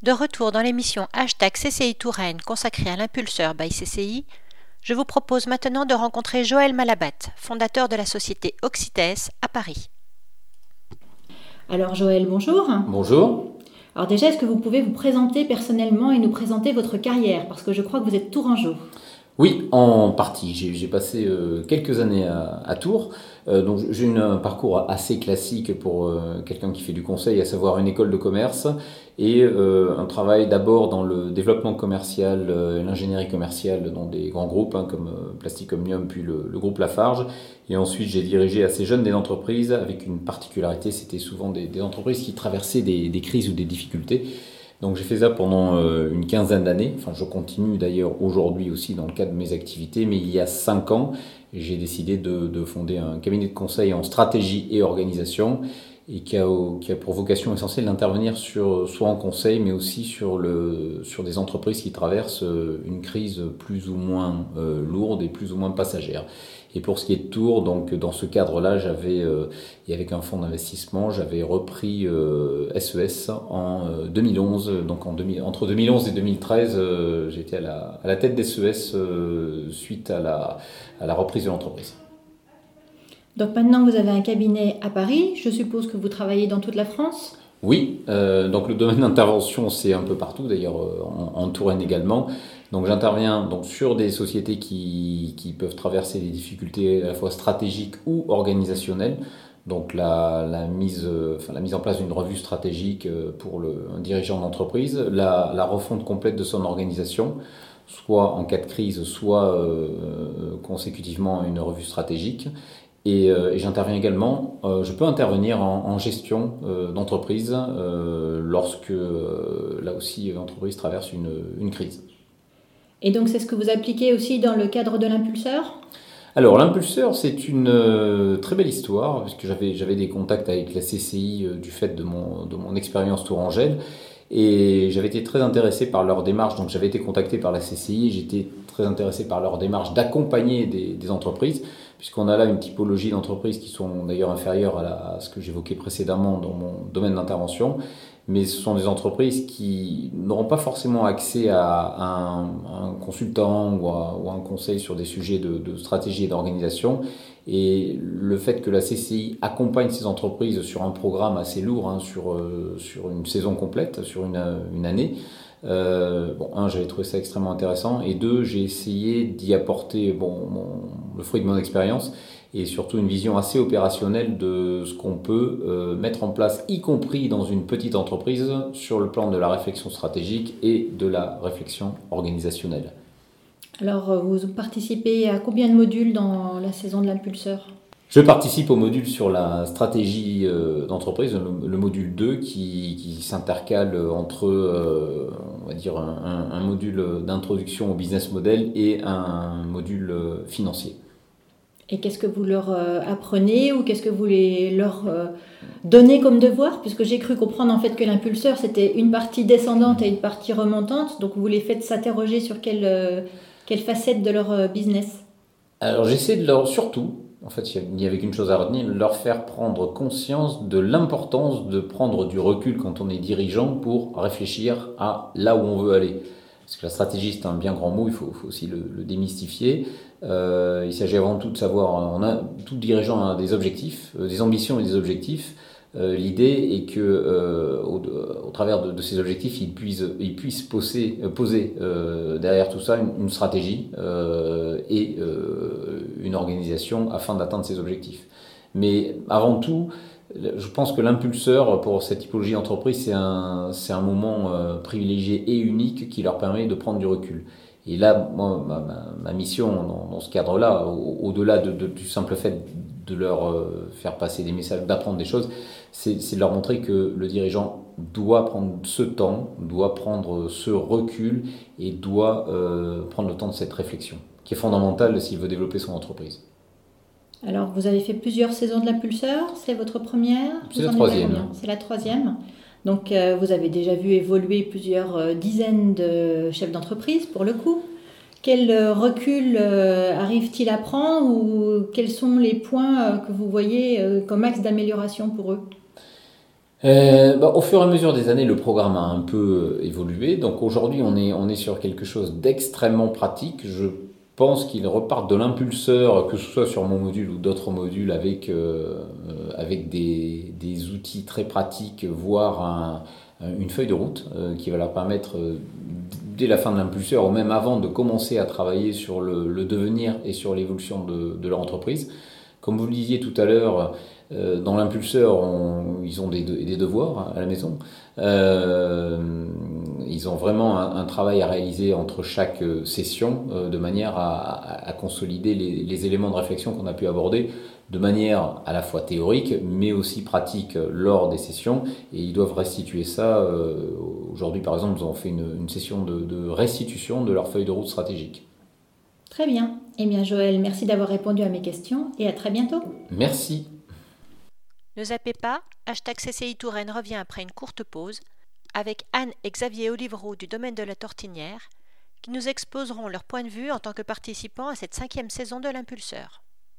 De retour dans l'émission #CCI Touraine consacrée à l'impulseur by CCI, je vous propose maintenant de rencontrer Joël Malabat, fondateur de la société Oxytes à Paris. Alors Joël, bonjour. Bonjour. Alors déjà, est-ce que vous pouvez vous présenter personnellement et nous présenter votre carrière? Parce que je crois que vous êtes tourangeau. Oui, en partie. J'ai passé quelques années à Tours. Donc j'ai un parcours assez classique pour quelqu'un qui fait du conseil, à savoir une école de commerce et un travail d'abord dans le développement commercial, l'ingénierie commerciale dans des grands groupes comme Plastic Omnium puis le groupe Lafarge. Et ensuite j'ai dirigé assez jeune des entreprises avec une particularité, c'était souvent des entreprises qui traversaient des crises ou des difficultés. Donc j'ai fait ça pendant une quinzaine d'années. Enfin, je continue d'ailleurs aujourd'hui aussi dans le cadre de mes activités, mais il y a 5 ans, j'ai décidé de fonder un cabinet de conseil en stratégie et organisation et qui a pour vocation essentielle d'intervenir soit en conseil, mais aussi sur des entreprises qui traversent une crise plus ou moins lourde et plus ou moins passagère. Et pour ce qui est de Tours, donc dans ce cadre-là, et avec un fonds d'investissement, j'avais repris SES en 2011. Donc entre 2011 et 2013, j'étais à la tête d'SES suite à la reprise de l'entreprise. Donc maintenant vous avez un cabinet à Paris, je suppose que vous travaillez dans toute la France? Oui, donc le domaine d'intervention c'est un peu partout, d'ailleurs en Touraine également. Donc j'interviens donc sur des sociétés qui peuvent traverser des difficultés à la fois stratégiques ou organisationnelles. Donc la mise en place d'une revue stratégique pour un dirigeant d'entreprise, la refonte complète de son organisation, soit en cas de crise, soit consécutivement une revue stratégique. Et j'interviens également, je peux intervenir en gestion d'entreprise lorsque, là aussi, l'entreprise traverse une crise. Et donc c'est ce que vous appliquez aussi dans le cadre de l'impulseur? Alors l'impulseur, c'est une très belle histoire, puisque j'avais des contacts avec la CCI du fait de mon expérience tourangelle. Et j'avais été très intéressé par leur démarche, donc j'avais été contacté par la CCI et j'étais très intéressé par leur démarche d'accompagner des entreprises, puisqu'on a là une typologie d'entreprises qui sont d'ailleurs inférieures à ce que j'évoquais précédemment dans mon domaine d'intervention, mais ce sont des entreprises qui n'auront pas forcément accès à un consultant ou à un conseil sur des sujets de stratégie et d'organisation. Et le fait que la CCI accompagne ces entreprises sur un programme assez lourd, sur une saison complète, sur une année, j'avais trouvé ça extrêmement intéressant, et deux, j'ai essayé d'y apporter le fruit de mon expérience et surtout une vision assez opérationnelle de ce qu'on peut mettre en place, y compris dans une petite entreprise, sur le plan de la réflexion stratégique et de la réflexion organisationnelle. Alors vous participez à combien de modules dans la saison de l'impulseur? Je participe au module sur la stratégie d'entreprise, le module 2 qui s'intercale entre on va dire un module d'introduction au business model et un module financier. Et qu'est-ce que vous leur apprenez ou qu'est-ce que vous leur donnez comme devoir? Puisque j'ai cru comprendre en fait que l'impulseur c'était une partie descendante et une partie remontante, donc vous les faites s'interroger sur quelle facette de leur business? Alors j'essaie surtout, en fait il n'y avait qu'une chose à retenir, leur faire prendre conscience de l'importance de prendre du recul quand on est dirigeant pour réfléchir à là où on veut aller. Parce que la stratégie c'est un bien grand mot, il faut aussi le démystifier. Il s'agit avant tout de savoir, tout dirigeant a des objectifs, des ambitions et des objectifs. L'idée est que au travers de ces objectifs, il puisse poser derrière tout ça une stratégie et une organisation afin d'atteindre ces objectifs. Mais avant tout, je pense que l'impulseur pour cette typologie d'entreprise, c'est un moment privilégié et unique qui leur permet de prendre du recul. Et là, moi, ma mission dans ce cadre-là, au-delà du simple fait de leur faire passer des messages, d'apprendre des choses, c'est de leur montrer que le dirigeant doit prendre ce temps, doit prendre ce recul et doit prendre le temps de cette réflexion, qui est fondamentale s'il veut développer son entreprise. Alors, vous avez fait plusieurs saisons de l'impulseur, c'est votre première? C'est la troisième. C'est la troisième. Donc, vous avez déjà vu évoluer plusieurs dizaines de chefs d'entreprise, pour le coup. Quel recul arrive-t-il à prendre ou quels sont les points que vous voyez comme axe d'amélioration pour eux? Au fur et à mesure des années, le programme a un peu évolué. Donc aujourd'hui, on est sur quelque chose d'extrêmement pratique. Je pense qu'ils repartent de l'impulseur, que ce soit sur mon module ou d'autres modules, avec des outils très pratiques, voire une feuille de route qui va leur permettre, dès la fin de l'impulseur, ou même avant, de commencer à travailler sur le devenir et sur l'évolution de leur entreprise. Comme vous le disiez tout à l'heure, dans l'impulseur, ils ont des devoirs à la maison. Ils ont vraiment un travail à réaliser entre chaque session, de manière à consolider les éléments de réflexion qu'on a pu aborder de manière à la fois théorique, mais aussi pratique lors des sessions. Et ils doivent restituer ça. Aujourd'hui, par exemple, nous avons fait une session de restitution de leur feuille de route stratégique. Très bien. Eh bien, Joël, merci d'avoir répondu à mes questions et à très bientôt. Merci. Ne zappez pas, #CCI Touraine revient après une courte pause avec Anne et Xavier Olivereau du domaine de la Tortinière qui nous exposeront leur point de vue en tant que participants à cette 5e saison de l'Impulseur.